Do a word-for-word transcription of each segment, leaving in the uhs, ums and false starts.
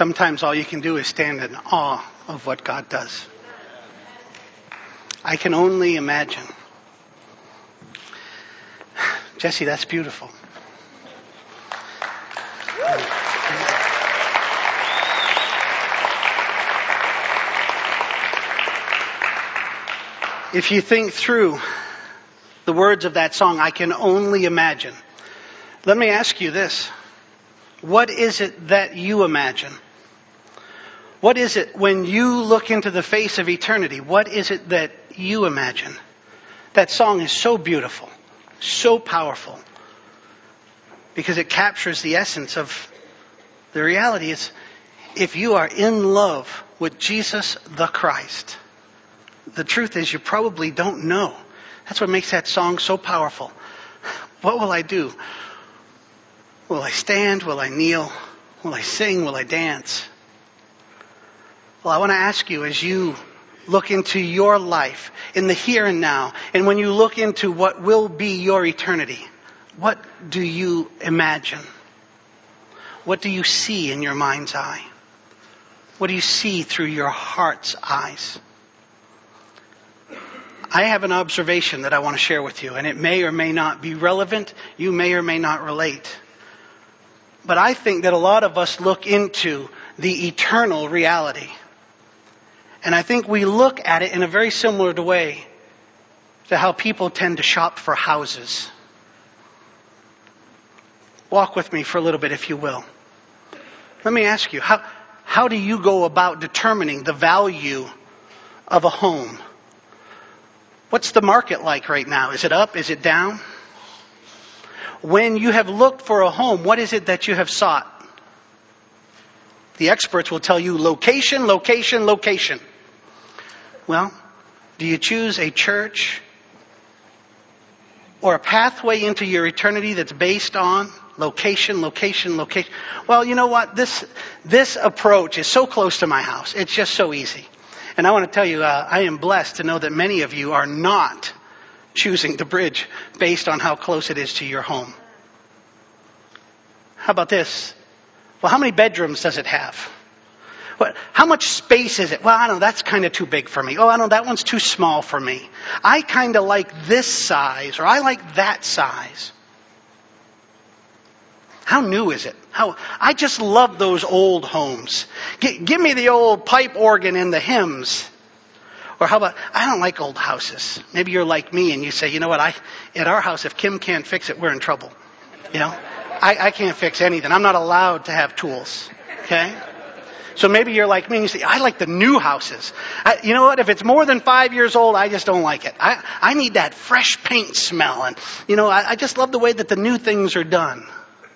Sometimes all you can do is stand in awe of what God does. I can only imagine. Jesse, that's beautiful. If you think through the words of that song, I can only imagine. Let me ask you this. What is it that you imagine? What is it when you look into the face of eternity? What is it that you imagine? That song is so beautiful, so powerful, because it captures the essence of the reality. Is if you are in love with Jesus the Christ, the truth is you probably don't know. That's what makes that song so powerful. What will I do? Will I stand? Will I kneel? Will I sing? Will I dance? Well, I want to ask you, as you look into your life in the here and now, and when you look into what will be your eternity, what do you imagine? What do you see in your mind's eye? What do you see through your heart's eyes? I have an observation that I want to share with you, and it may or may not be relevant. You may or may not relate. But I think that a lot of us look into the eternal reality. And I think we look at it in a very similar way to how people tend to shop for houses. Walk with me for a little bit, if you will. Let me ask you, how, how do you go about determining the value of a home? What's the market like right now? Is it up? Is it down? When you have looked for a home, what is it that you have sought? The experts will tell you location, location, location. Well, do you choose a church or a pathway into your eternity that's based on location, location, location? Well, you know what? This, this approach is so close to my house. It's just so easy. And I want to tell you, uh, I am blessed to know that many of you are not choosing the bridge based on how close it is to your home. How about this? Well, how many bedrooms does it have? What, how much space is it? Well, I don't know, that's kind of too big for me. Oh, I don't know, that one's too small for me. I kind of like this size, or I like that size. How new is it? How I just love those old homes. G- give me the old pipe organ and the hymns. Or how about, I don't like old houses. Maybe you're like me and you say, you know what, I at our house, if Kim can't fix it, we're in trouble. You know, I, I can't fix anything. I'm not allowed to have tools. Okay? So maybe you're like me and you say, I like the new houses. I, you know what, if it's more than five years old, I just don't like it. I, I need that fresh paint smell. And, you know, I, I just love the way that the new things are done.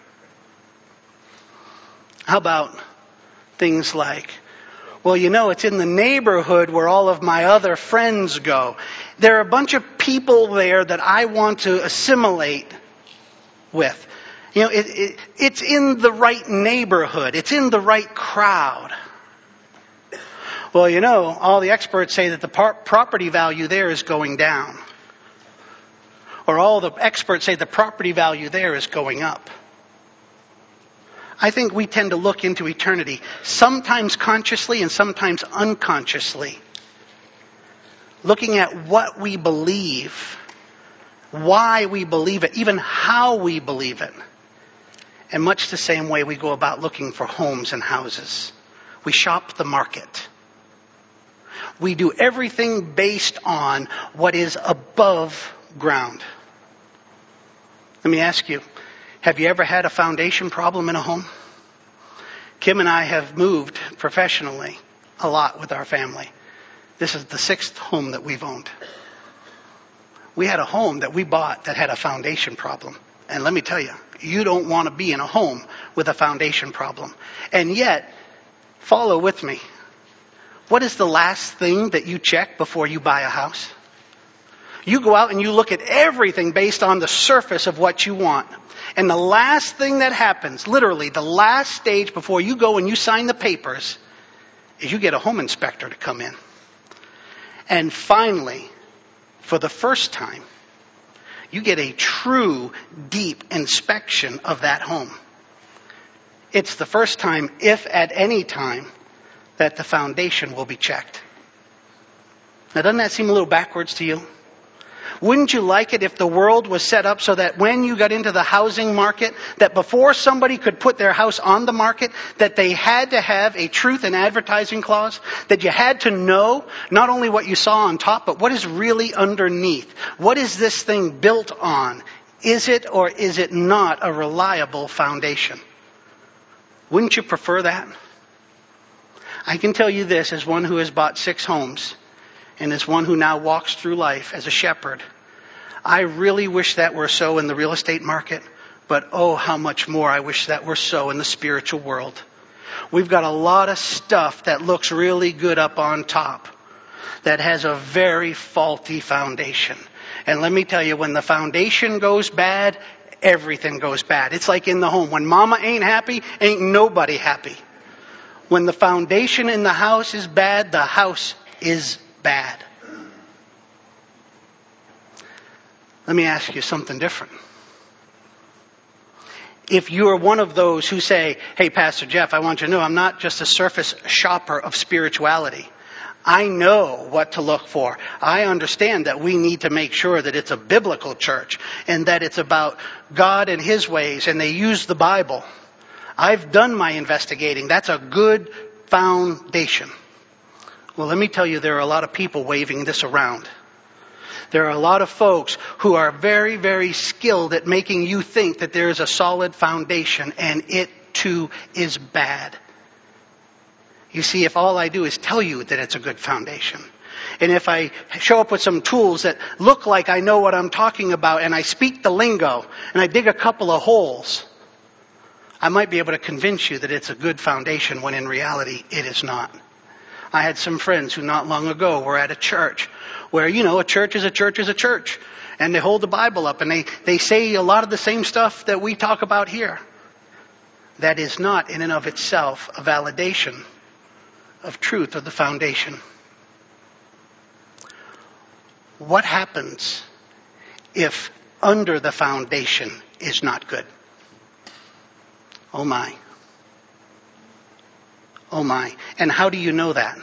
How about things like, well, you know, it's in the neighborhood where all of my other friends go. There are a bunch of people there that I want to assimilate with. You know, it, it, it's in the right neighborhood. It's in the right crowd. Well, you know, all the experts say that the par- property value there is going down. Or all the experts say the property value there is going up. I think we tend to look into eternity, sometimes consciously and sometimes unconsciously, looking at what we believe, why we believe it, even how we believe it. And much the same way we go about looking for homes and houses. We shop the market. We do everything based on what is above ground. Let me ask you, have you ever had a foundation problem in a home? Kim and I have moved professionally a lot with our family. This is the sixth home that we've owned. We had a home that we bought that had a foundation problem. And let me tell you, you don't want to be in a home with a foundation problem. And yet, follow with me. What is the last thing that you check before you buy a house? You go out and you look at everything based on the surface of what you want. And the last thing that happens, literally the last stage before you go and you sign the papers, is you get a home inspector to come in. And finally, for the first time, you get a true, deep inspection of that home. It's the first time, if at any time, that the foundation will be checked. Now, doesn't that seem a little backwards to you? Wouldn't you like it if the world was set up so that when you got into the housing market, that before somebody could put their house on the market, that they had to have a truth in advertising clause, that you had to know not only what you saw on top, but what is really underneath? What is this thing built on? Is it or is it not a reliable foundation? Wouldn't you prefer that? I can tell you this as one who has bought six homes, and as one who now walks through life as a shepherd, I really wish that were so in the real estate market, but oh, how much more I wish that were so in the spiritual world. We've got a lot of stuff that looks really good up on top that has a very faulty foundation. And let me tell you, when the foundation goes bad, everything goes bad. It's like in the home. When mama ain't happy, ain't nobody happy. When the foundation in the house is bad, the house is bad. Let me ask you something different. If you are one of those who say, hey, Pastor Jeff, I want you to know I'm not just a surface shopper of spirituality. I know what to look for. I understand that we need to make sure that it's a biblical church and that it's about God and His ways and they use the Bible. I've done my investigating. That's a good foundation. Well, let me tell you, there are a lot of people waving this around. There are a lot of folks who are very, very skilled at making you think that there is a solid foundation, and it too is bad. You see, if all I do is tell you that it's a good foundation, and if I show up with some tools that look like I know what I'm talking about, and I speak the lingo, and I dig a couple of holes, I might be able to convince you that it's a good foundation when in reality it is not. I had some friends who not long ago were at a church where, you know, a church is a church is a church. And they hold the Bible up and they, they say a lot of the same stuff that we talk about here. That is not in and of itself a validation of truth or the foundation. What happens if under the foundation is not good? Oh my. Oh my. And how do you know that?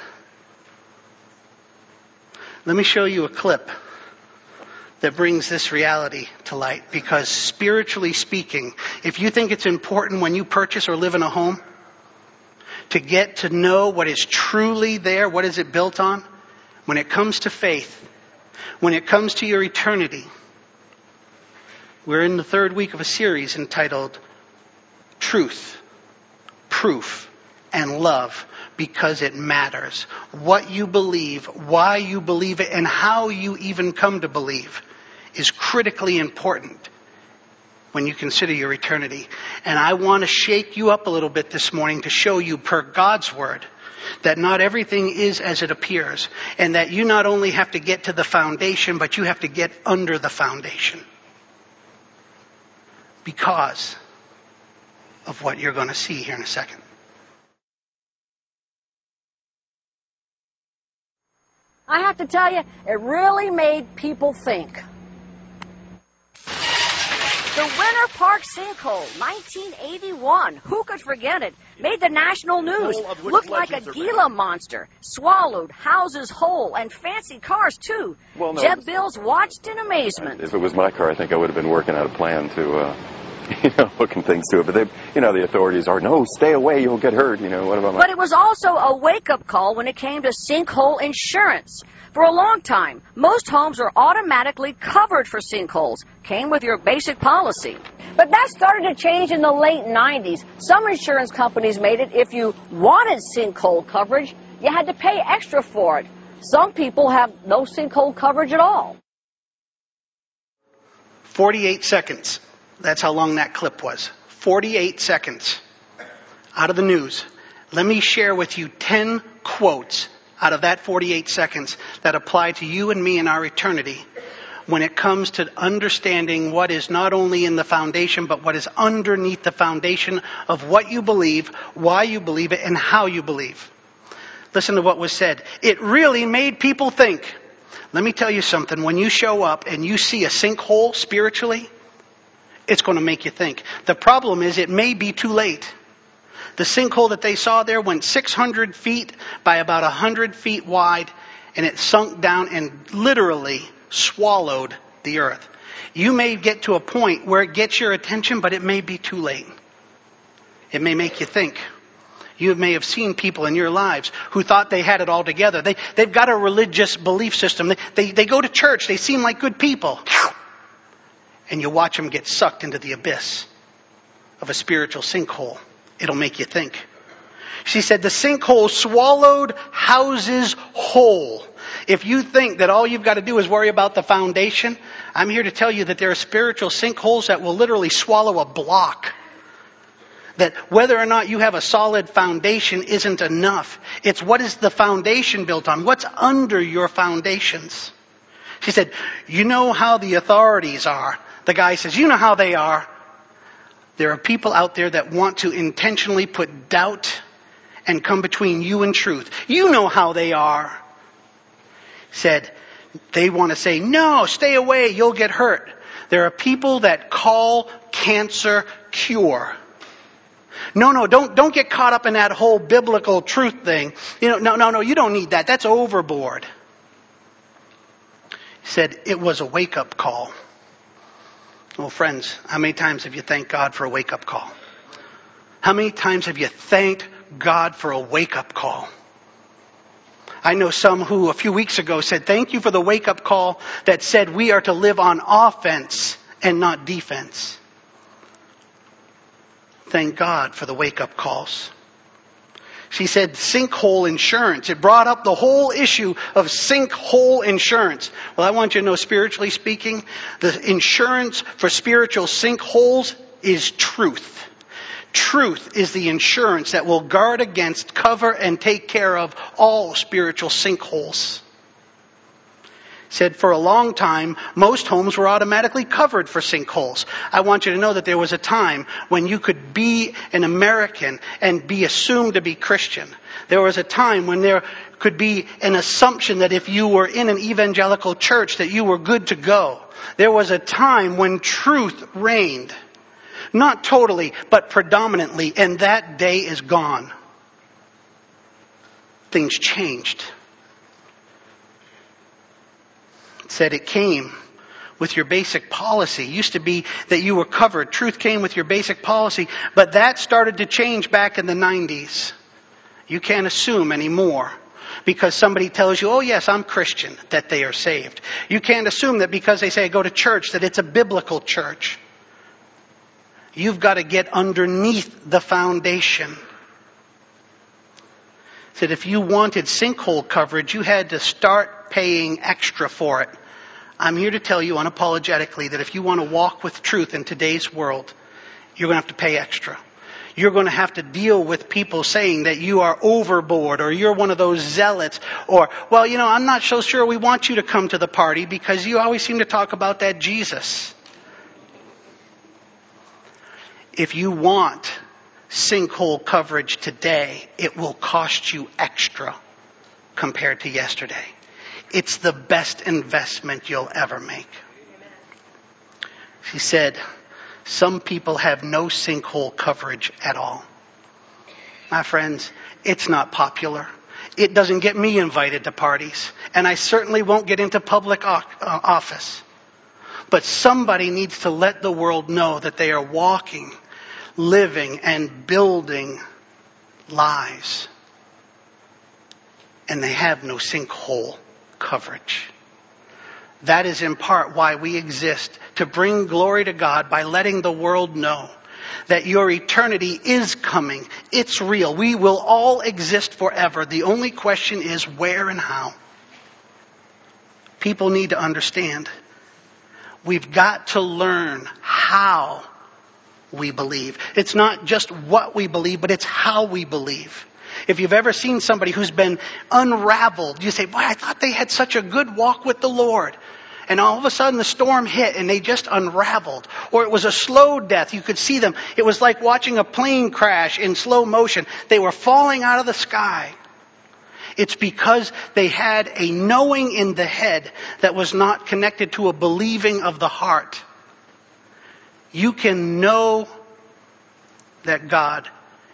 Let me show you a clip that brings this reality to light. Because spiritually speaking, if you think it's important when you purchase or live in a home to get to know what is truly there, what is it built on, when it comes to faith, when it comes to your eternity, we're in the third week of a series entitled Truth, Proof, and Love, because it matters. What you believe, why you believe it, and how you even come to believe is critically important when you consider your eternity. And I want to shake you up a little bit this morning to show you, per God's word, that not everything is as it appears, and that you not only have to get to the foundation, but you have to get under the foundation because of what you're going to see here in a second. I have to tell you, it really made people think. The Winter Park sinkhole, nineteen eighty-one. Who could forget it? Made the national news. Looked like a Gila monster. Swallowed houses whole and fancy cars, too. Well, no, Jeb was, Bills watched in amazement. If it was my car, I think I would have been working out a plan to, uh, you know, hooking things to it. But, they, you know, the authorities are, no, stay away, you'll get hurt. You know, what about my... But it was also a wake-up call when it came to sinkhole insurance. For a long time, most homes are automatically covered for sinkholes. Came with your basic policy. But that started to change in the late nineties. Some insurance companies made it if you wanted sinkhole coverage, you had to pay extra for it. Some people have no sinkhole coverage at all. forty-eight seconds. That's how long that clip was. forty-eight seconds out of the news. Let me share with you ten quotes out of that forty-eight seconds that apply to you and me in our eternity when it comes to understanding what is not only in the foundation, but what is underneath the foundation of what you believe, why you believe it, and how you believe. Listen to what was said. It really made people think. Let me tell you something. When you show up and you see a sinkhole spiritually, it's going to make you think. The problem is it may be too late. The sinkhole that they saw there went six hundred feet by about one hundred feet wide, and it sunk down and literally swallowed the earth. You may get to a point where it gets your attention, but it may be too late. It may make you think. You may have seen people in your lives who thought they had it all together. They, they've got a religious belief system. They, they, they go to church. They seem like good people. And you watch them get sucked into the abyss of a spiritual sinkhole. It'll make you think. She said the sinkhole swallowed houses whole. If you think that all you've got to do is worry about the foundation, I'm here to tell you that there are spiritual sinkholes that will literally swallow a block. That whether or not you have a solid foundation isn't enough. It's what is the foundation built on? What's under your foundations? She said, you know how the authorities are. The guy says, you know how they are. There are people out there that want to intentionally put doubt and come between you and truth. You know how they are. Said, they want to say, no, stay away, you'll get hurt. There are people that call cancer cure. No, no, don't, don't get caught up in that whole biblical truth thing. You know, no, no, no, you don't need that. That's overboard. He said it was a wake-up call. Well, friends, how many times have you thanked God for a wake-up call? How many times have you thanked God for a wake-up call? I know some who a few weeks ago said, thank you for the wake-up call that said we are to live on offense and not defense. Thank God for the wake-up calls. She said sinkhole insurance. It brought up the whole issue of sinkhole insurance. Well, I want you to know, spiritually speaking, the insurance for spiritual sinkholes is truth. Truth is the insurance that will guard against, cover, and take care of all spiritual sinkholes. Said for a long time, most homes were automatically covered for sinkholes. I want you to know that there was a time when you could be an American and be assumed to be Christian. There was a time when there could be an assumption that if you were in an evangelical church that you were good to go. There was a time when truth reigned. Not totally, but predominantly, and that day is gone. Things changed. It said it came with your basic policy. It used to be that you were covered. Truth came with your basic policy, but that started to change back in the nineties. You can't assume anymore because somebody tells you, oh yes, I'm Christian, that they are saved. You can't assume that because they say go to church, that it's a biblical church. You've got to get underneath the foundation. Said if you wanted sinkhole coverage, you had to start paying extra for it. I'm here to tell you unapologetically that if you want to walk with truth in today's world, you're going to have to pay extra. You're going to have to deal with people saying that you are overboard or you're one of those zealots or, well, you know, I'm not so sure we want you to come to the party because you always seem to talk about that Jesus. If you want sinkhole coverage today, it will cost you extra compared to yesterday. It's the best investment you'll ever make. She said, some people have no sinkhole coverage at all. My friends, it's not popular. It doesn't get me invited to parties. And I certainly won't get into public office. But somebody needs to let the world know that they are walking, living, and building lives. And they have no sinkhole coverage. That is in part why we exist, to bring glory to God by letting the world know that your eternity is coming. It's real. We will all exist forever. The only question is where and how. People need to understand. We've got to learn how we believe. It's not just what we believe, but it's how we believe. If you've ever seen somebody who's been unraveled, you say, boy, I thought they had such a good walk with the Lord. And all of a sudden the storm hit and they just unraveled. Or it was a slow death. You could see them. It was like watching a plane crash in slow motion. They were falling out of the sky. It's because they had a knowing in the head that was not connected to a believing of the heart. You can know that God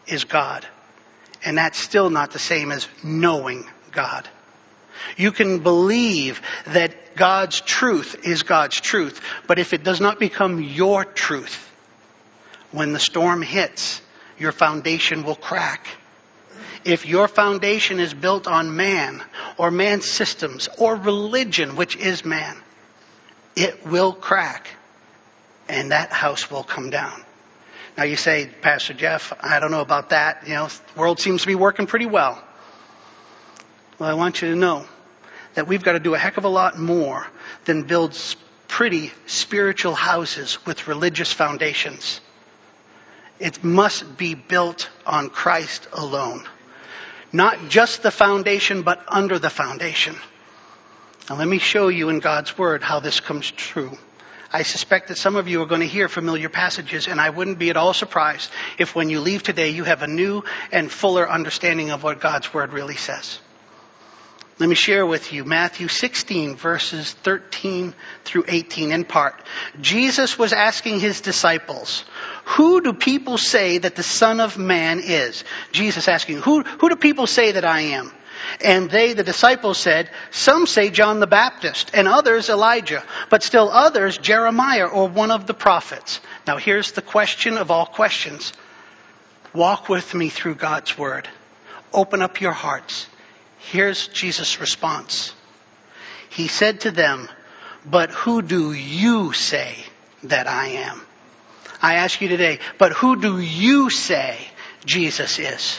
is God. And that's still not the same as knowing God. You can believe that God's truth is God's truth, but if it does not become your truth, when the storm hits, your foundation will crack. If your foundation is built on man, or man's systems, or religion, which is man, it will crack, and that house will come down. Now you say, Pastor Jeff, I don't know about that. You know, the world seems to be working pretty well. Well, I want you to know that we've got to do a heck of a lot more than build pretty spiritual houses with religious foundations. It must be built on Christ alone. Not just the foundation, but under the foundation. Now let me show you in God's Word how this comes true. I suspect that some of you are going to hear familiar passages, and I wouldn't be at all surprised if when you leave today you have a new and fuller understanding of what God's Word really says. Let me share with you Matthew sixteen, verses thirteen through eighteen in part. Jesus was asking his disciples, who do people say that the Son of Man is? Jesus asking, who, who do people say that I am? And they, the disciples, said, some say John the Baptist, and others Elijah, but still others Jeremiah or one of the prophets. Now here's the question of all questions. Walk with me through God's Word. Open up your hearts. Here's Jesus' response. He said to them, but who do you say that I am? I ask you today, but who do you say Jesus is?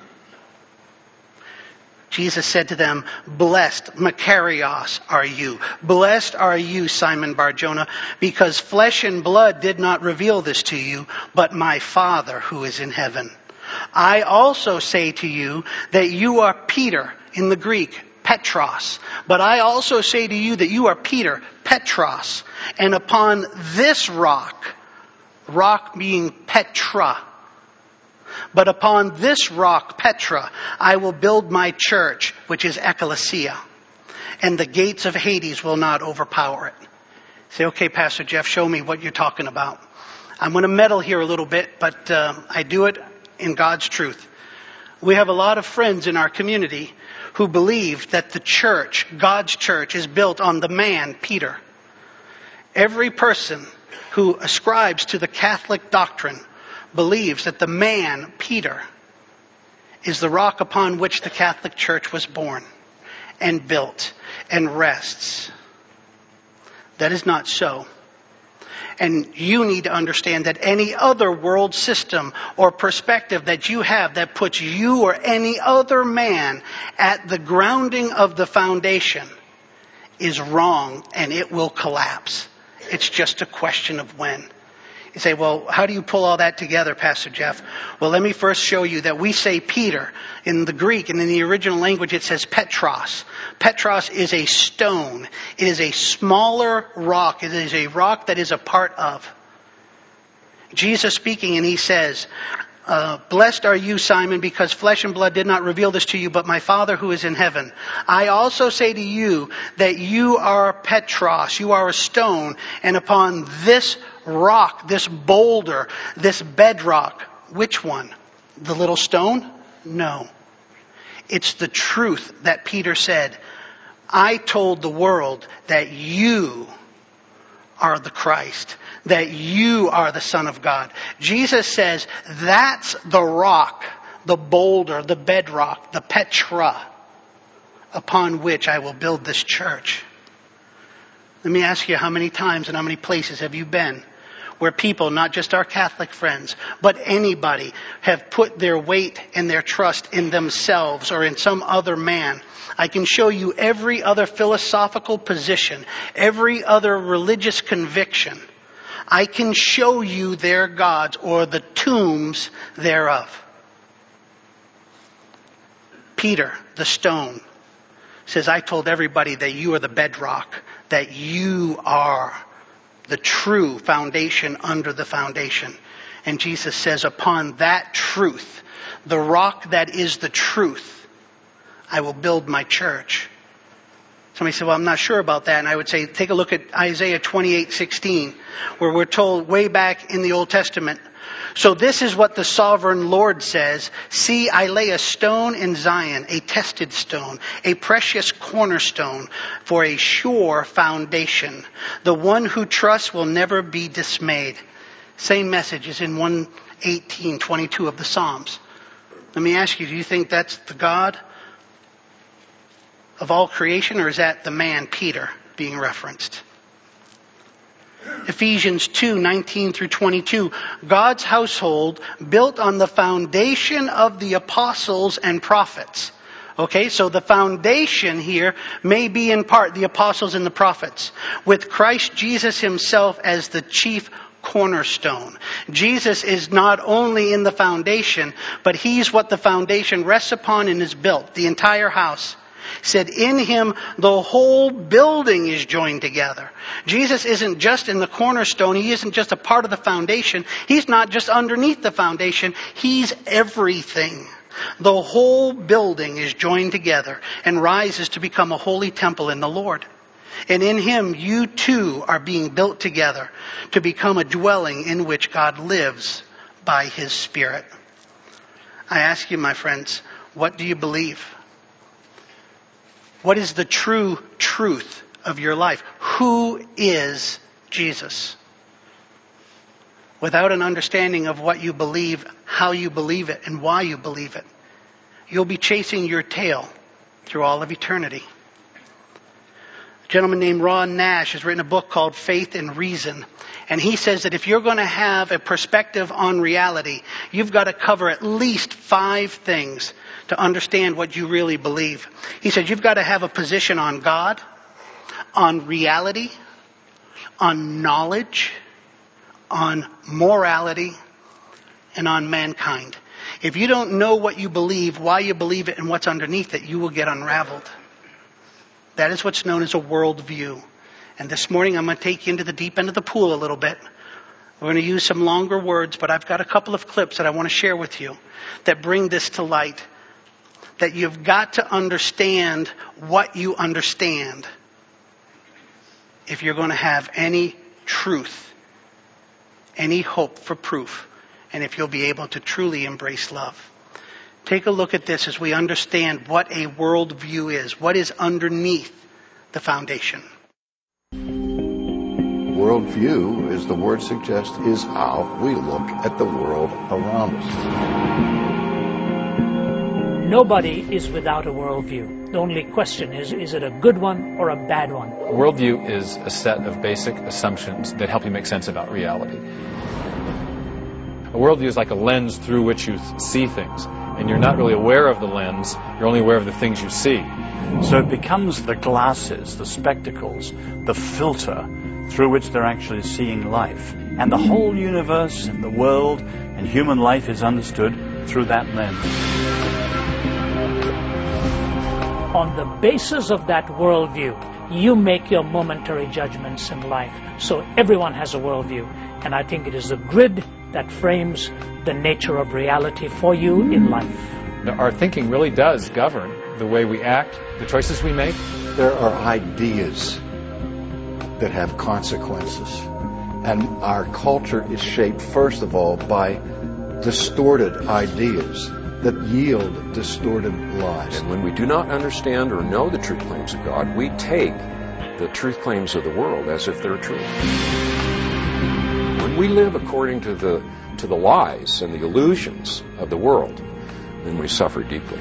Jesus said to them, blessed, Makarios, are you. Blessed are you, Simon Bar-Jonah, because flesh and blood did not reveal this to you, but my Father who is in heaven. I also say to you that you are Peter, in the Greek, Petros. But I also say to you that you are Peter, Petros, and upon this rock, rock being Petra, but upon this rock, Petra, I will build my church, which is ecclesia, and the gates of Hades will not overpower it. Say, okay, Pastor Jeff, show me what you're talking about. I'm going to meddle here a little bit, but uh, I do it in God's truth. We have a lot of friends in our community who believe that the church, God's church, is built on the man, Peter. Every person who ascribes to the Catholic doctrine believes that the man, Peter, is the rock upon which the Catholic Church was born and built and rests. That is not so. And you need to understand that any other world system or perspective that you have that puts you or any other man at the grounding of the foundation is wrong, and it will collapse. It's just a question of when. You say, well, how do you pull all that together, Pastor Jeff? Well, let me first show you that we say Peter in the Greek, and in the original language it says Petros. Petros is a stone. It is a smaller rock. It is a rock that is a part of. Jesus speaking, and he says, uh, blessed are you, Simon, because flesh and blood did not reveal this to you, but my Father who is in heaven. I also say to you that you are Petros. You are a stone, and upon this rock, this boulder, this bedrock. Which one? The little stone? No. It's the truth that Peter said. I told the world that you are the Christ, that you are the Son of God. Jesus says that's the rock, the boulder, the bedrock, the Petra, upon which I will build this church. Let me ask you, how many times and how many places have you been where people, not just our Catholic friends, but anybody, have put their weight and their trust in themselves or in some other man? I can show you every other philosophical position, every other religious conviction. I can show you their gods or the tombs thereof. Peter, the stone, says, I told everybody that you are the bedrock, that you are the true foundation under the foundation. And Jesus says, upon that truth, the rock that is the truth, I will build my church. Somebody said, well, I'm not sure about that. And I would say, take a look at Isaiah twenty-eight sixteen, where we're told way back in the Old Testament, so this is what the sovereign Lord says. See, I lay a stone in Zion, a tested stone, a precious cornerstone for a sure foundation. The one who trusts will never be dismayed. Same message is in one eighteen twenty-two of the Psalms. Let me ask you, do you think that's the God of all creation, or is that the man, Peter, being referenced? Ephesians two nineteen through twenty-two, God's household built on the foundation of the apostles and prophets. Okay, so the foundation here may be in part the apostles and the prophets, with Christ Jesus himself as the chief cornerstone. Jesus is not only in the foundation, but he's what the foundation rests upon and is built, the entire house. Said in him the whole building is joined together. Jesus isn't just in the cornerstone. He isn't just a part of the foundation. He's not just underneath the foundation. He's everything. The whole building is joined together and rises to become a holy temple in the Lord. And in him you too are being built together to become a dwelling in which God lives by his Spirit. I ask you, my friends, what do you believe? What is the true truth of your life? Who is Jesus? Without an understanding of what you believe, how you believe it, and why you believe it, you'll be chasing your tail through all of eternity. A gentleman named Ron Nash has written a book called Faith and Reason. And he says that if you're going to have a perspective on reality, you've got to cover at least five things to understand what you really believe. He said you've got to have a position on God, on reality, on knowledge, on morality, and on mankind. If you don't know what you believe, why you believe it, and what's underneath it, you will get unraveled. That is what's known as a worldview. And this morning I'm going to take you into the deep end of the pool a little bit. We're going to use some longer words, but I've got a couple of clips that I want to share with you that bring this to light. That you've got to understand what you understand if you're going to have any truth, any hope for proof, and if you'll be able to truly embrace love. Take a look at this as we understand what a worldview is, what is underneath the foundation. Worldview, as the word suggests, is how we look at the world around us. Nobody is without a worldview. The only question is, is it a good one or a bad one? Worldview is a set of basic assumptions that help you make sense about reality. A worldview is like a lens through which you th- see things. And you're not really aware of the lens, you're only aware of the things you see. So it becomes the glasses, the spectacles, the filter through which they're actually seeing life. And the whole universe and the world and human life is understood through that lens. On the basis of that worldview, you make your momentary judgments in life. So everyone has a worldview. And I think it is the grid that frames the nature of reality for you in life. Our thinking really does govern the way we act, the choices we make. There are ideas that have consequences. And our culture is shaped, first of all, by distorted ideas that yield distorted lives. And when we do not understand or know the truth claims of God, we take the truth claims of the world as if they're true. When we live according to the to the lies and the illusions of the world, then we suffer deeply.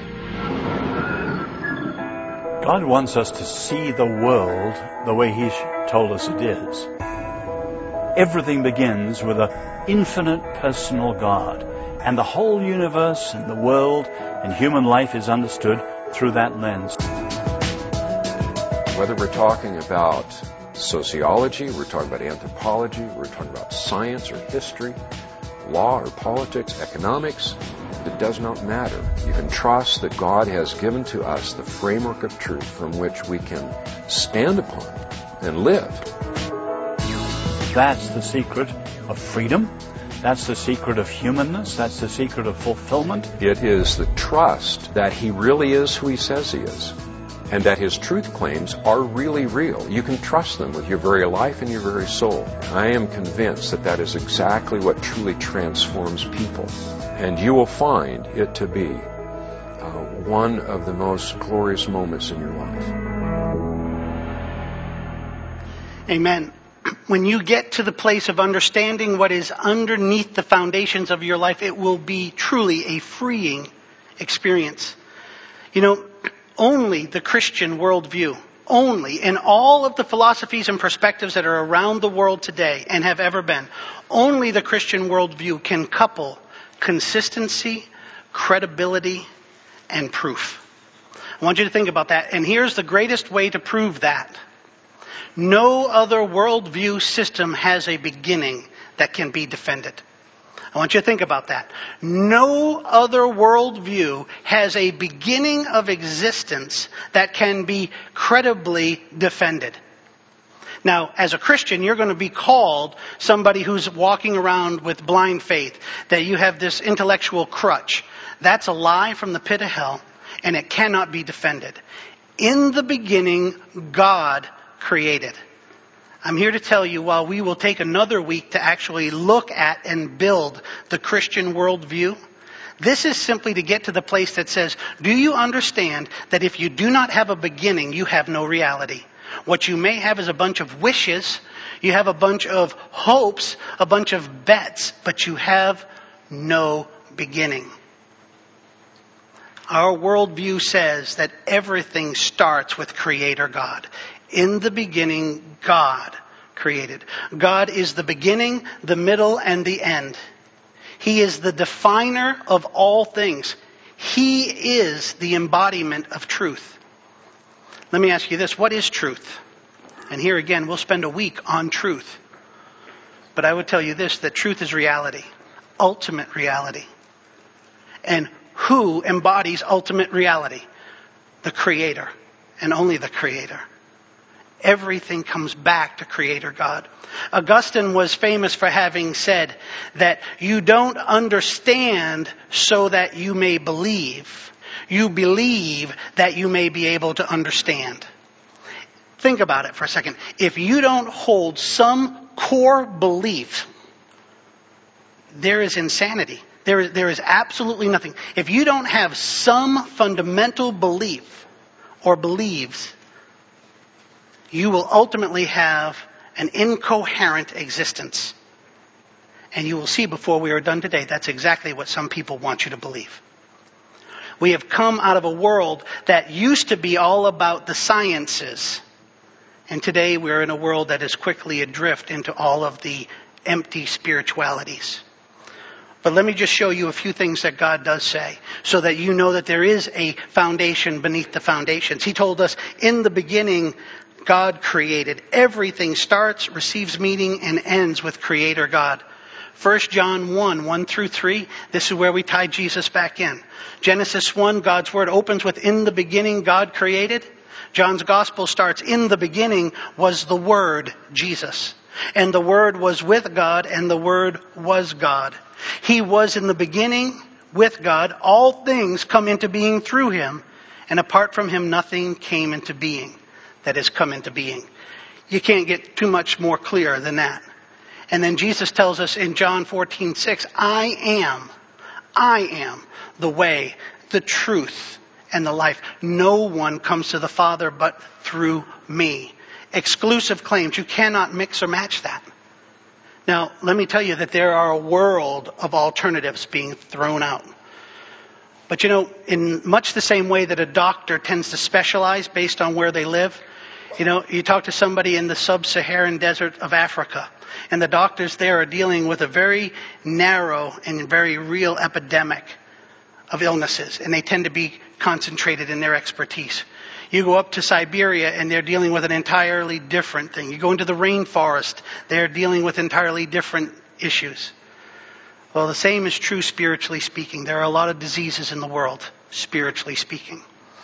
God wants us to see the world the way He told us it is. Everything begins with an infinite personal God. And the whole universe and the world and human life is understood through that lens. Whether we're talking about sociology, we're talking about anthropology, we're talking about science or history, law or politics, economics, it does not matter. You can trust that God has given to us the framework of truth from which we can stand upon and live. That's the secret of freedom. That's the secret of humanness. That's the secret of fulfillment. It is the trust that He really is who He says He is. and that his truth claims are really real. You can trust them with your very life and your very soul. I am convinced that that is exactly what truly transforms people, and you will find it to be uh, one of the most glorious moments in your life. Amen. When you get to the place of understanding what is underneath the foundations of your life, it will be truly a freeing experience. You know, only the Christian worldview, only in all of the philosophies and perspectives that are around the world today and have ever been, only the Christian worldview can couple consistency, credibility, and proof. I want you to think about that. And here's the greatest way to prove that. No other worldview system has a beginning that can be defended. I want you to think about that. No other worldview has a beginning of existence that can be credibly defended. Now, as a Christian, you're going to be called somebody who's walking around with blind faith, that you have this intellectual crutch. That's a lie from the pit of hell, and it cannot be defended. In the beginning, God created. I'm here to tell you, while we will take another week to actually look at and build the Christian worldview, this is simply to get to the place that says, do you understand that if you do not have a beginning, you have no reality? What you may have is a bunch of wishes, you have a bunch of hopes, a bunch of bets, but you have no beginning. Our worldview says that everything starts with Creator God. In the beginning, God created. God is the beginning, the middle, and the end. He is the definer of all things. He is the embodiment of truth. Let me ask you this. What is truth? And here again, we'll spend a week on truth. But I would tell you this, that truth is reality. Ultimate reality. And who embodies ultimate reality? The Creator. And only the Creator. Everything comes back to Creator God. Augustine was famous for having said that you don't understand so that you may believe. You believe that you may be able to understand. Think about it for a second. If you don't hold some core belief, there is insanity. There is, there is absolutely nothing. If you don't have some fundamental belief or believes, you will ultimately have an incoherent existence. And you will see before we are done today, that's exactly what some people want you to believe. We have come out of a world that used to be all about the sciences. And today we're in a world that is quickly adrift into all of the empty spiritualities. But let me just show you a few things that God does say, so that you know that there is a foundation beneath the foundations. He told us in the beginning, God created. Everything starts, receives meaning, and ends with Creator God. First John one, one through three, this is where we tie Jesus back in. Genesis one, God's Word opens with, in the beginning God created. John's Gospel starts, in the beginning was the Word, Jesus. And the Word was with God, and the Word was God. He was in the beginning with God. All things come into being through Him, and apart from Him nothing came into being that has come into being. You can't get too much more clear than that. And then Jesus tells us in John fourteen six, I am, I am the way, the truth, and the life. No one comes to the Father but through me. Exclusive claims. You cannot mix or match that. Now, let me tell you that there are a world of alternatives being thrown out. But you know, in much the same way that a doctor tends to specialize based on where they live, you know, you talk to somebody in the sub-Saharan desert of Africa, and the doctors there are dealing with a very narrow and very real epidemic of illnesses, and they tend to be concentrated in their expertise. You go up to Siberia, and they're dealing with an entirely different thing. You go into the rainforest, they're dealing with entirely different issues. Well, the same is true spiritually speaking. There are a lot of diseases in the world, spiritually speaking.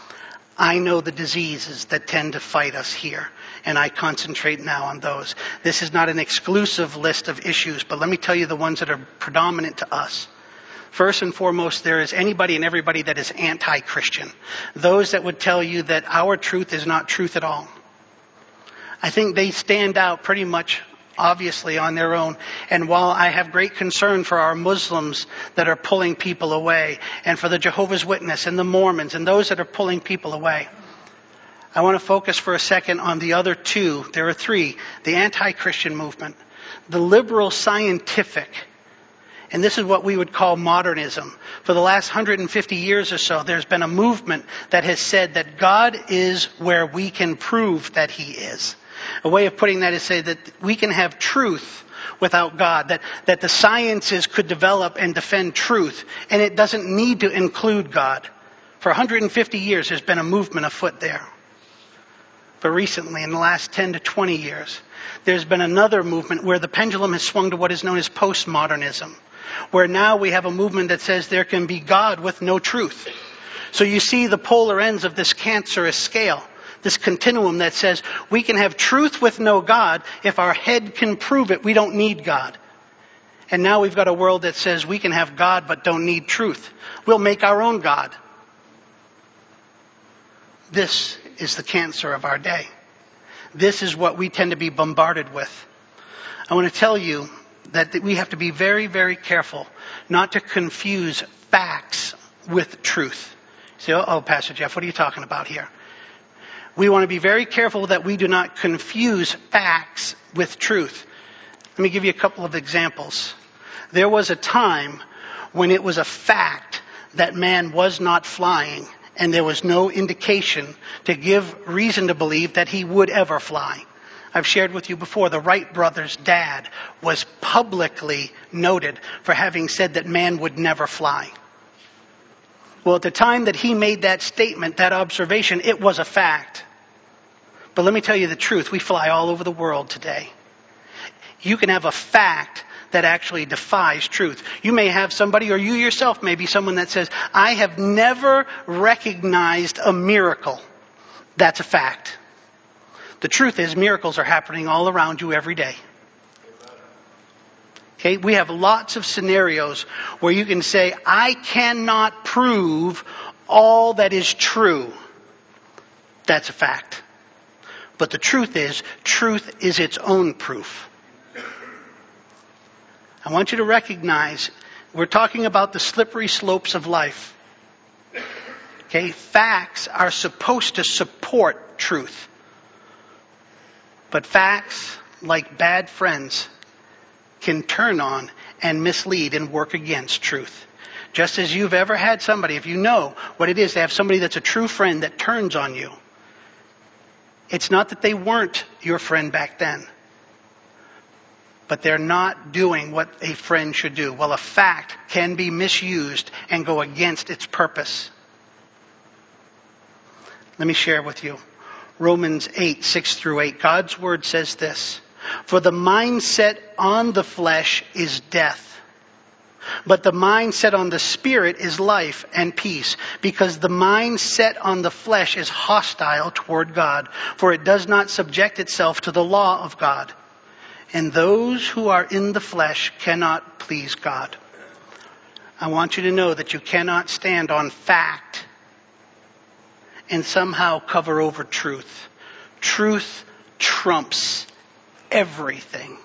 I know the diseases that tend to fight us here, and I concentrate now on those. This is not an exclusive list of issues, but let me tell you the ones that are predominant to us. First and foremost, there is anybody and everybody that is anti-Christian. Those that would tell you that our truth is not truth at all. I think they stand out pretty much obviously on their own. And while I have great concern for our Muslims that are pulling people away, and for the Jehovah's Witness and the Mormons and those that are pulling people away, I want to focus for a second on the other two. There are three. The anti-Christian movement, the liberal scientific, and this is what we would call modernism. For the last one hundred fifty years or so, there's been a movement that has said that God is where we can prove that He is. A way of putting that is say that we can have truth without God, that, that the sciences could develop and defend truth, and it doesn't need to include God. For one hundred fifty years, there's been a movement afoot there. But recently, in the last ten to twenty years, there's been another movement where the pendulum has swung to what is known as postmodernism, where now we have a movement that says there can be God with no truth. So you see the polar ends of this cancerous scale, this continuum that says we can have truth with no God. If our head can prove it, we don't need God. And now we've got a world that says we can have God but don't need truth. We'll make our own God. This is the cancer of our day. This is what we tend to be bombarded with. I want to tell you that we have to be very, very careful not to confuse facts with truth. You say, oh, Pastor Jeff, what are you talking about here? We want to be very careful that we do not confuse facts with truth. Let me give you a couple of examples. There was a time when it was a fact that man was not flying, and there was no indication to give reason to believe that he would ever fly. I've shared with you before, the Wright brothers' dad was publicly noted for having said that man would never fly. Well, at the time that he made that statement, that observation, it was a fact. But let me tell you the truth. We fly all over the world today. You can have a fact that actually defies truth. You may have somebody, or you yourself may be someone that says, I have never recognized a miracle. That's a fact. The truth is, miracles are happening all around you every day. Okay, we have lots of scenarios where you can say, I cannot prove all that is true. That's a fact. But the truth is, truth is its own proof. I want you to recognize, we're talking about the slippery slopes of life. Okay, facts are supposed to support truth. But facts, like bad friends, can turn on and mislead and work against truth. Just as you've ever had somebody, if you know what it is to have somebody that's a true friend that turns on you, it's not that they weren't your friend back then, but they're not doing what a friend should do. Well, a fact can be misused and go against its purpose. Let me share with you. Romans eight, six through eight. God's word says this. For the mindset on the flesh is death. But the mind set on the Spirit is life and peace, because the mind set on the flesh is hostile toward God, for it does not subject itself to the law of God. And those who are in the flesh cannot please God. I want you to know that you cannot stand on fact and somehow cover over truth. Truth trumps everything.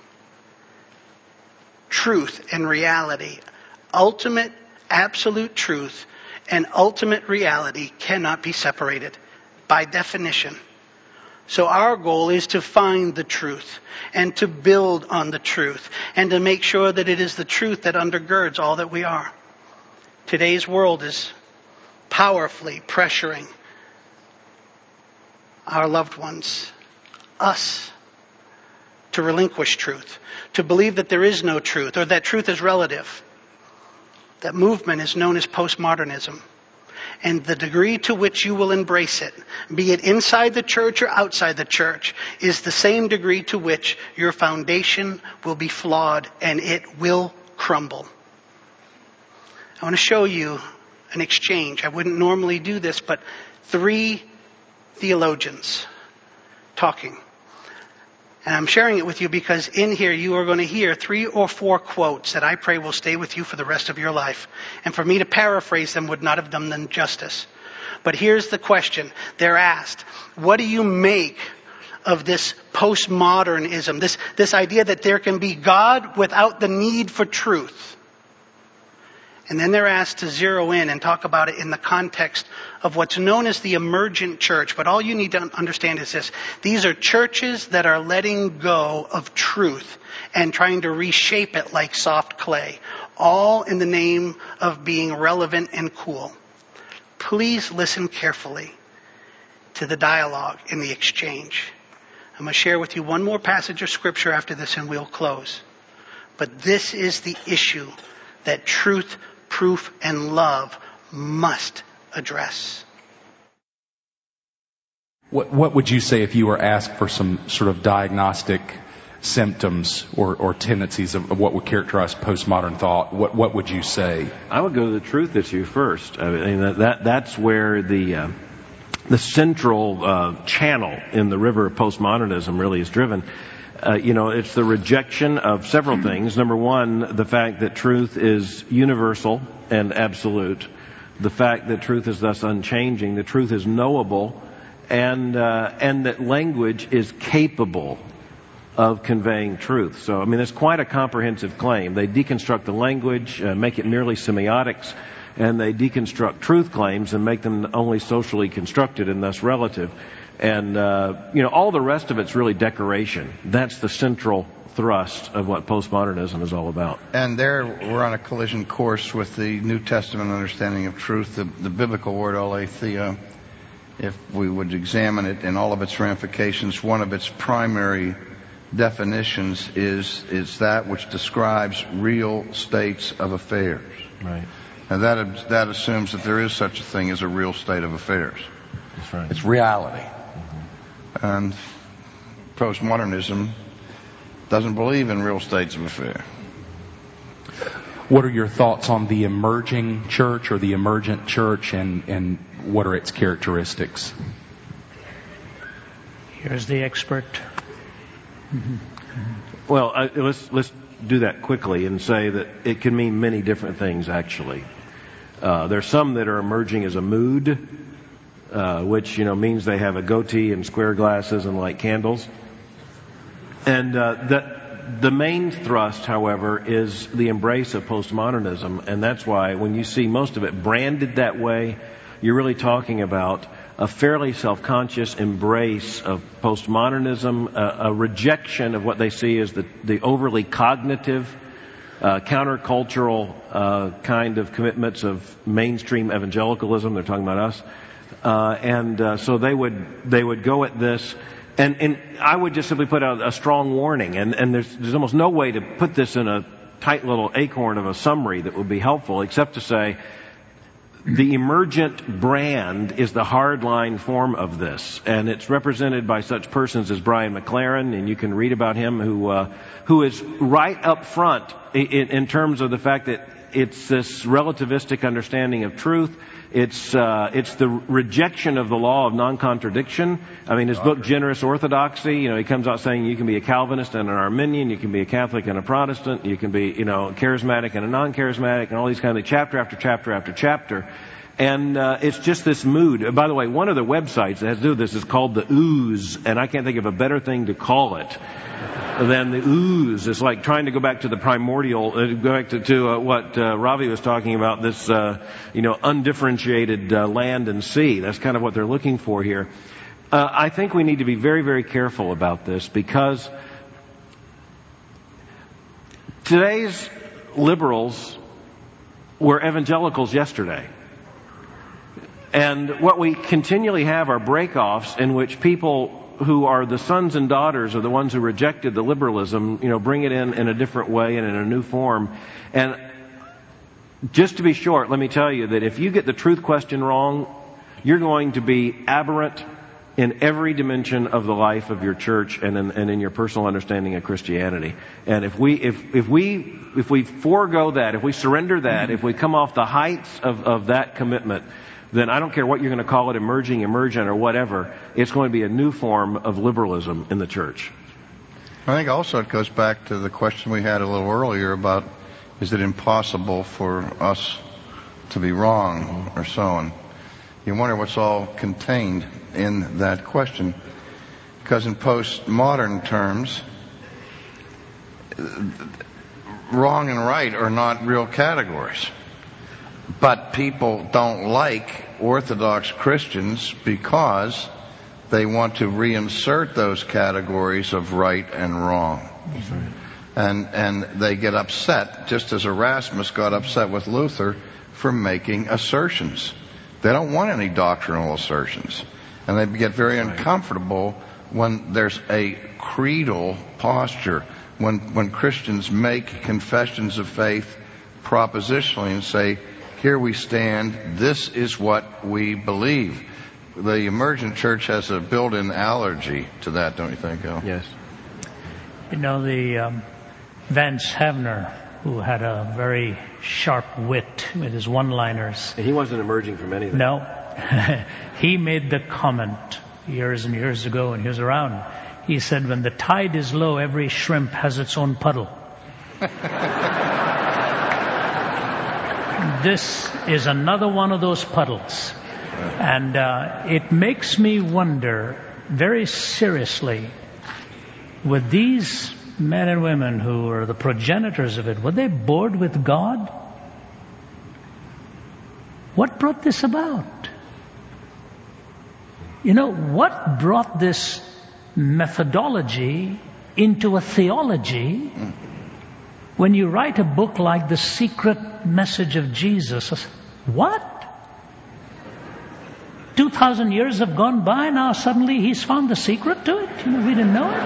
Truth and reality, ultimate, absolute truth and ultimate reality cannot be separated by definition. So our goal is to find the truth and to build on the truth and to make sure that it is the truth that undergirds all that we are. Today's world is powerfully pressuring our loved ones, us, to relinquish truth, to believe that there is no truth or that truth is relative. That movement is known as postmodernism. And the degree to which you will embrace it, be it inside the church or outside the church, is the same degree to which your foundation will be flawed and it will crumble. I want to show you an exchange. I wouldn't normally do this, but three theologians talking. And I'm sharing it with you because in here you are going to hear three or four quotes that I pray will stay with you for the rest of your life. And for me to paraphrase them would not have done them justice. But here's the question. They're asked, what do you make of this postmodernism, this, this idea that there can be God without the need for truth? And then they're asked to zero in and talk about it in the context of what's known as the emergent church. But all you need to understand is this. These are churches that are letting go of truth and trying to reshape it like soft clay, all in the name of being relevant and cool. Please listen carefully to the dialogue and the exchange. I'm going to share with you one more passage of scripture after this and we'll close. But this is the issue that truth, proof, and love must address. What, what would you say if you were asked for some sort of diagnostic symptoms or, or tendencies of, of what would characterize postmodern thought? What, what would you say? I would go to the truth issue first. I mean, that, that that's where the uh, the central uh, channel in the river of postmodernism really is driven. Uh, you know, it's the rejection of several things. Number one, the fact that truth is universal and absolute. The fact that truth is thus unchanging. The truth is knowable. And, uh, and that language is capable of conveying truth. So, I mean, it's quite a comprehensive claim. They deconstruct the language, uh, make it merely semiotics, and they deconstruct truth claims and make them only socially constructed and thus relative. And, uh, you know, all the rest of it's really decoration. That's the central thrust of what postmodernism is all about. And there we're on a collision course with the New Testament understanding of truth, the, the biblical word aletheia. If we would examine it in all of its ramifications, one of its primary definitions is is that which describes real states of affairs. Right. And that that assumes that there is such a thing as a real state of affairs. That's right. It's reality. Mm-hmm. And postmodernism doesn't believe in real states of affairs. What are your thoughts on the emerging church or the emergent church, and, and what are its characteristics? Here's the expert. Well, uh, let's let's do that quickly and say that it can mean many different things, actually. Uh, there's some that are emerging as a mood, uh, which, you know, means they have a goatee and square glasses and light candles. And uh, the, the main thrust, however, is the embrace of postmodernism. And that's why when you see most of it branded that way, you're really talking about a fairly self-conscious embrace of postmodernism, a, a rejection of what they see as the, the overly cognitive, uh, countercultural uh, kind of commitments of mainstream evangelicalism. They're talking about us. Uh, and uh, so they would they would go at this. And, and I would just simply put out a strong warning. And, and there's, there's almost no way to put this in a tight little acorn of a summary that would be helpful, except to say the emergent brand is the hardline form of this. And it's represented by such persons as Brian McLaren, and you can read about him, who uh, who is right up front in, in terms of the fact that it's this relativistic understanding of truth. It's uh, it's the rejection of the law of non-contradiction. I mean, his book, Generous Orthodoxy, you know, he comes out saying you can be a Calvinist and an Arminian, you can be a Catholic and a Protestant, you can be, you know, charismatic and a non-charismatic, and all these kind of chapter after chapter after chapter. And uh, it's just this mood. And by the way, one of the websites that has to do with this is called The Ooze, and I can't think of a better thing to call it than the ooze. It's like trying to go back to the primordial, uh, go back to, to uh, what uh, Ravi was talking about, this, uh, you know, undifferentiated uh, land and sea. That's kind of what they're looking for here. Uh, I think we need to be very, very careful about this, because today's liberals were evangelicals yesterday. And what we continually have are break-offs in which people who are the sons and daughters of the ones who rejected the liberalism, you know, bring it in in a different way and in a new form. And just to be short, let me tell you that if you get the truth question wrong, you're going to be aberrant in every dimension of the life of your church and in, and in your personal understanding of Christianity. And if we, if, if we, if we forego that, if we surrender that, if we come off the heights of, of that commitment, then I don't care what you're going to call it, emerging, emergent, or whatever, it's going to be a new form of liberalism in the church. I think also it goes back to the question we had a little earlier about, is it impossible for us to be wrong or so on? You wonder what's all contained in that question. Because in postmodern terms, wrong and right are not real categories. But people don't like Orthodox Christians because they want to reinsert those categories of right and wrong. Right. And and they get upset, just as Erasmus got upset with Luther for making assertions. They don't want any doctrinal assertions. And they get very uncomfortable when there's a creedal posture, when when Christians make confessions of faith propositionally and say, here we stand, this is what we believe. The emergent church has a built-in allergy to that, don't you think, Al? Yes. You know, the um, Vance Havner, who had a very sharp wit with his one-liners. And he wasn't emerging from anything. No. He made the comment years and years ago when he was around. He said, when the tide is low, every shrimp has its own puddle. This is another one of those puddles. And uh, it makes me wonder very seriously, with these men and women who are the progenitors of it, were they bored with God? What brought this about? You know, what brought this methodology into a theology? When you write a book like The Secret Message of Jesus, what? Two thousand years have gone by, now suddenly he's found the secret to it? You know, we didn't know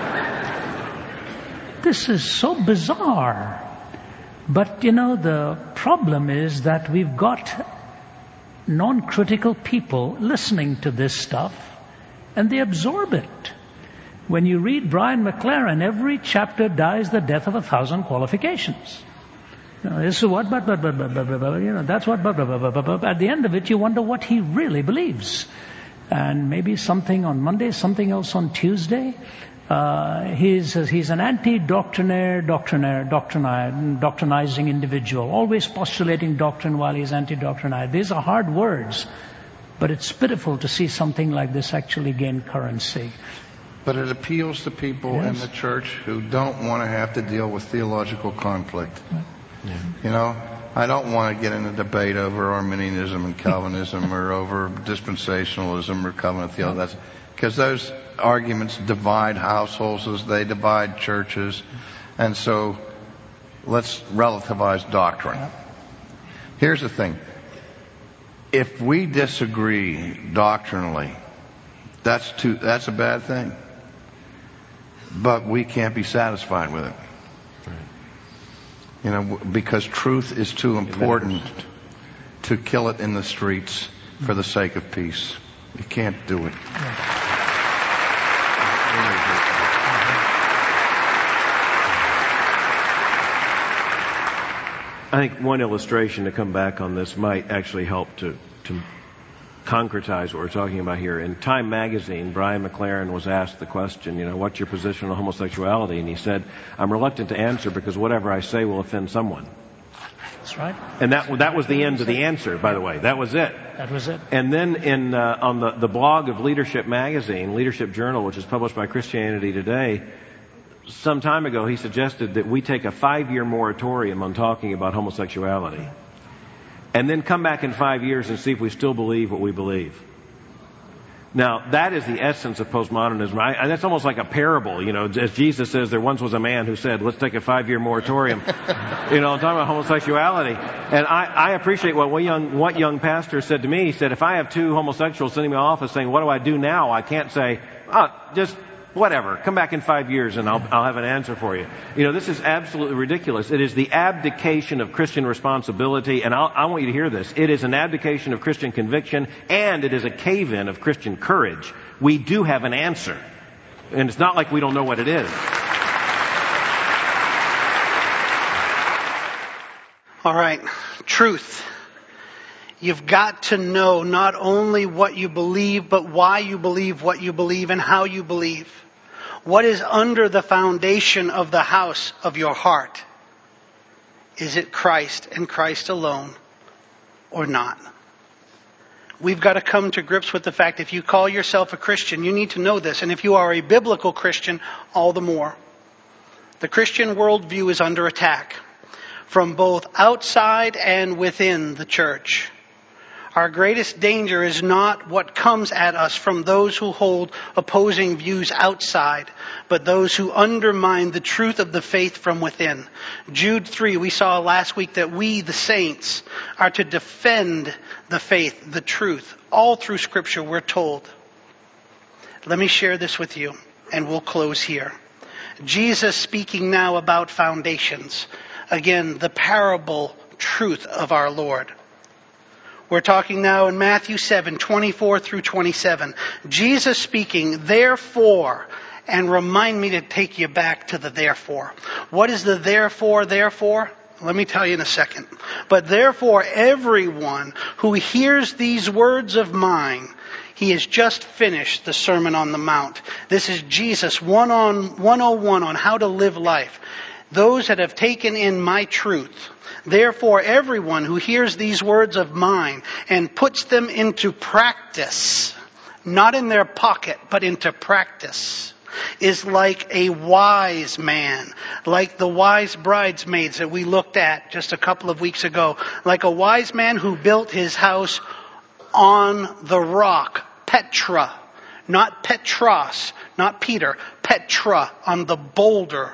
it. This is so bizarre. But, you know, the problem is that we've got non-critical people listening to this stuff, and they absorb it. When you read Brian McLaren, every chapter dies the death of a thousand qualifications. You know, this is what, but, but, but, but, but, but, but, you know, that's what, but, but, but, but, but, but. At the end of it, you wonder what he really believes. And maybe something on Monday, something else on Tuesday. Uh, he's, he's an anti-doctrinaire, doctrinaire, doctrinaire, doctrinizing individual, always postulating doctrine while he's anti-doctrinaire. These are hard words, but it's pitiful to see something like this actually gain currency. But it appeals to people yes. in the church who don't want to have to deal with theological conflict. Yeah. You know, I don't want to get in a debate over Arminianism and Calvinism or over dispensationalism or covenant theology. Because those arguments divide households as they divide churches. And so let's relativize doctrine. Here's the thing. If we disagree doctrinally, that's too, that's a bad thing. But we can't be satisfied with it. You know, because truth is too important to kill it in the streets for the sake of peace. You can't do it. I think one illustration to come back on this might actually help to, to concretize what we're talking about here. In Time magazine, Brian McLaren was asked the question, you know, what's your position on homosexuality? And he said, I'm reluctant to answer because whatever I say will offend someone. That's right. And that that was the end of the answer, by the way. That was it. That was it. And then in uh, on the, the blog of Leadership Magazine, Leadership Journal, which is published by Christianity Today, some time ago he suggested that we take a five-year moratorium on talking about homosexuality. And then come back in five years and see if we still believe what we believe. Now, that is the essence of postmodernism. I, I, that's almost like a parable, you know, as Jesus says, there once was a man who said, let's take a five-year moratorium, you know, talking about homosexuality. And I, I appreciate what one young, what young pastor said to me. He said, if I have two homosexuals sitting in my office saying, what do I do now? I can't say, oh, just whatever, come back in five years and I'll, I'll have an answer for you. You know, this is absolutely ridiculous. It is the abdication of Christian responsibility, and I'll, I want you to hear this. It is an abdication of Christian conviction, and it is a cave-in of Christian courage. We do have an answer, and it's not like we don't know what it is. All right, truth. You've got to know not only what you believe, but why you believe what you believe and how you believe. What is under the foundation of the house of your heart? Is it Christ and Christ alone or not? We've got to come to grips with the fact if you call yourself a Christian, you need to know this. And if you are a biblical Christian, all the more. The Christian worldview is under attack from both outside and within the church. Our greatest danger is not what comes at us from those who hold opposing views outside, but those who undermine the truth of the faith from within. Jude three, we saw last week that we, the saints, are to defend the faith, the truth. All through Scripture, we're told. Let me share this with you, and we'll close here. Jesus speaking now about foundations. Again, the parable truth of our Lord. We're talking now in Matthew seven, twenty-four through twenty-seven. Jesus speaking, therefore, and remind me to take you back to the therefore. What is the therefore, therefore? Let me tell you in a second. But therefore, everyone who hears these words of mine, he has just finished the Sermon on the Mount. This is Jesus one on one oh one on how to live life. Those that have taken in my truth. Therefore, everyone who hears these words of mine and puts them into practice, not in their pocket, but into practice, is like a wise man, like the wise bridesmaids that we looked at just a couple of weeks ago, like a wise man who built his house on the rock, Petra, not Petros, not Peter, Petra, on the boulder,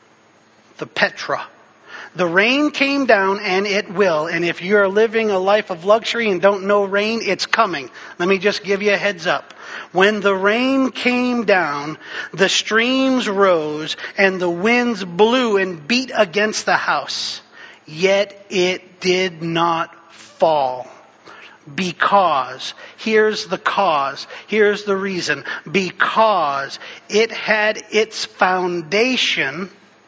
the Petra. The rain came down, and it will. And if you're living a life of luxury and don't know rain, it's coming. Let me just give you a heads up. When the rain came down, the streams rose, and the winds blew and beat against the house. Yet it did not fall. Because, here's the cause, here's the reason. Because it had its foundation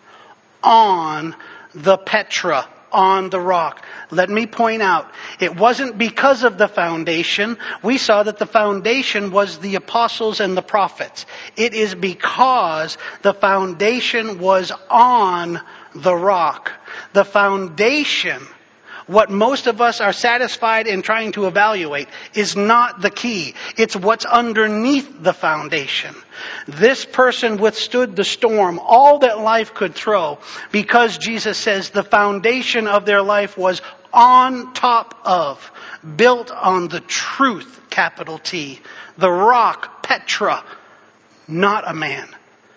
on the Petra, on the rock. Let me point out, it wasn't because of the foundation. We saw that the foundation was the apostles and the prophets. It is because the foundation was on the rock. The foundation, what most of us are satisfied in trying to evaluate, is not the key. It's what's underneath the foundation. This person withstood the storm, all that life could throw, because Jesus says the foundation of their life was on top of, built on the truth, capital T, the rock, Petra, not a man.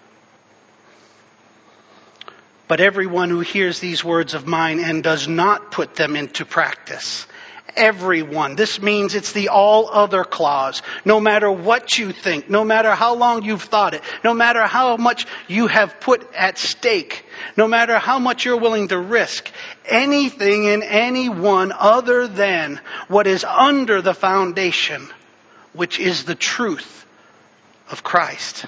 But everyone who hears these words of mine and does not put them into practice, everyone. This means it's the all other clause. No matter what you think, no matter how long you've thought it, no matter how much you have put at stake, no matter how much you're willing to risk, anything and anyone other than what is under the foundation, which is the truth of Christ,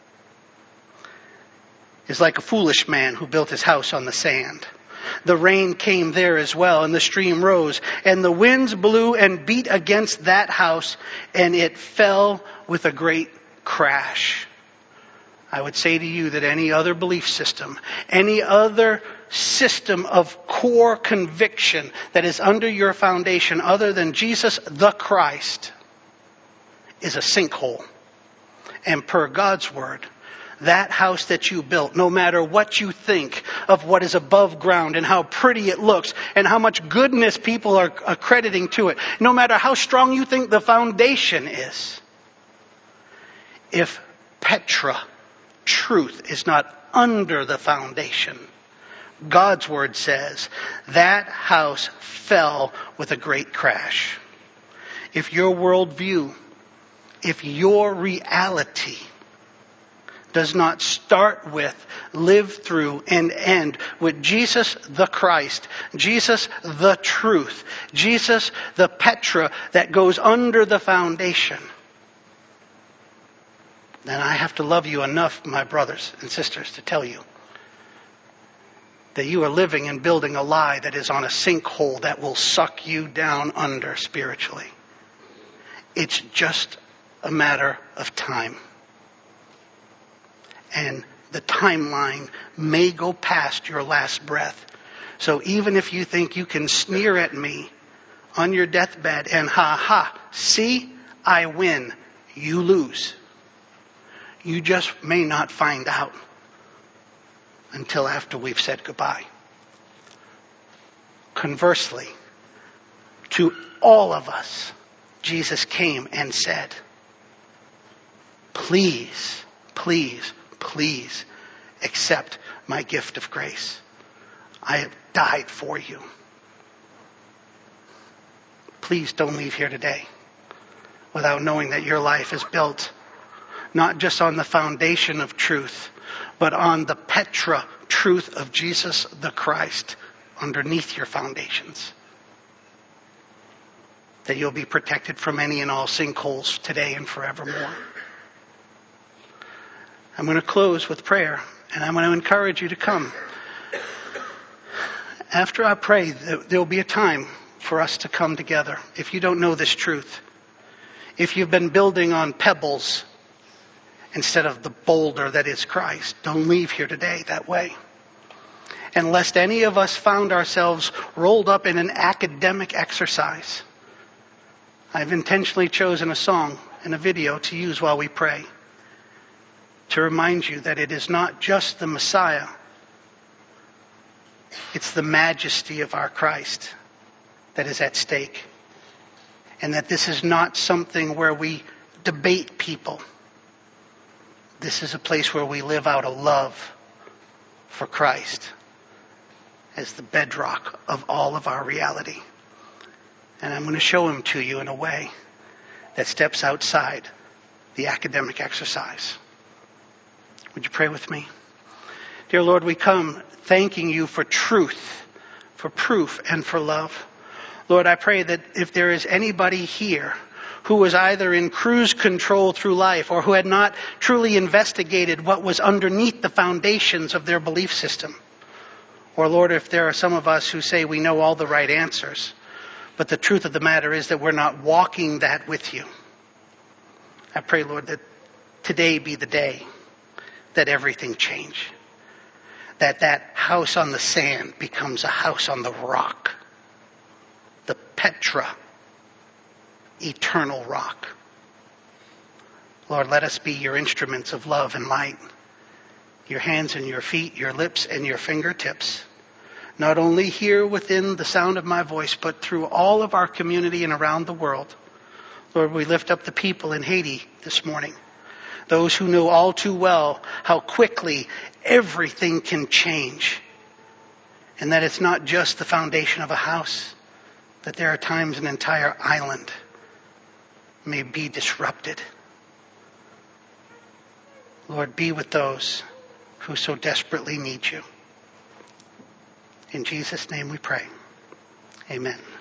is like a foolish man who built his house on the sand. The rain came there as well, and the stream rose, and the winds blew and beat against that house, and it fell with a great crash. I would say to you that any other belief system, any other system of core conviction that is under your foundation other than Jesus the Christ is a sinkhole. And per God's word, that house that you built, no matter what you think of what is above ground and how pretty it looks and how much goodness people are accrediting to it, no matter how strong you think the foundation is, if Petra, truth, is not under the foundation, God's word says that house fell with a great crash. If your worldview, if your reality does not start with, live through, and end with Jesus the Christ, Jesus the truth, Jesus the Petra that goes under the foundation, then I have to love you enough, my brothers and sisters, to tell you that you are living and building a lie that is on a sinkhole that will suck you down under spiritually. It's just a matter of time. and the timeline may go past your last breath. So even if you think you can sneer at me on your deathbed and ha ha, see, I win, you lose. You just may not find out until after we've said goodbye. Conversely, to all of us, Jesus came and said, please, please, please accept my gift of grace. I have died for you. Please don't leave here today without knowing that your life is built not just on the foundation of truth, but on the Petra truth of Jesus the Christ underneath your foundations. That you'll be protected from any and all sinkholes today and forevermore. I'm going to close with prayer, and I'm going to encourage you to come. After I pray, there'll be a time for us to come together. If you don't know this truth, if you've been building on pebbles instead of the boulder that is Christ, don't leave here today that way. And lest any of us found ourselves rolled up in an academic exercise, I've intentionally chosen a song and a video to use while we pray to remind you that it is not just the Messiah, it's the majesty of our Christ that is at stake. And that this is not something where we debate people. This is a place where we live out a love for Christ as the bedrock of all of our reality. And I'm going to show him to you in a way that steps outside the academic exercise. Would you pray with me? Dear Lord, we come thanking you for truth, for proof, and for love. Lord, I pray that if there is anybody here who was either in cruise control through life or who had not truly investigated what was underneath the foundations of their belief system, or Lord, if there are some of us who say we know all the right answers, but the truth of the matter is that we're not walking that with you. I pray, Lord, that today be the day that everything change. That that house on the sand becomes a house on the rock. The Petra, eternal rock. Lord, let us be your instruments of love and light. Your hands and your feet, your lips and your fingertips. Not only here within the sound of my voice, but through all of our community and around the world. Lord, we lift up the people in Haiti this morning. Those who know all too well how quickly everything can change. And that it's not just the foundation of a house, that there are times an entire island may be disrupted. Lord, be with those who so desperately need you. In Jesus' name we pray. Amen.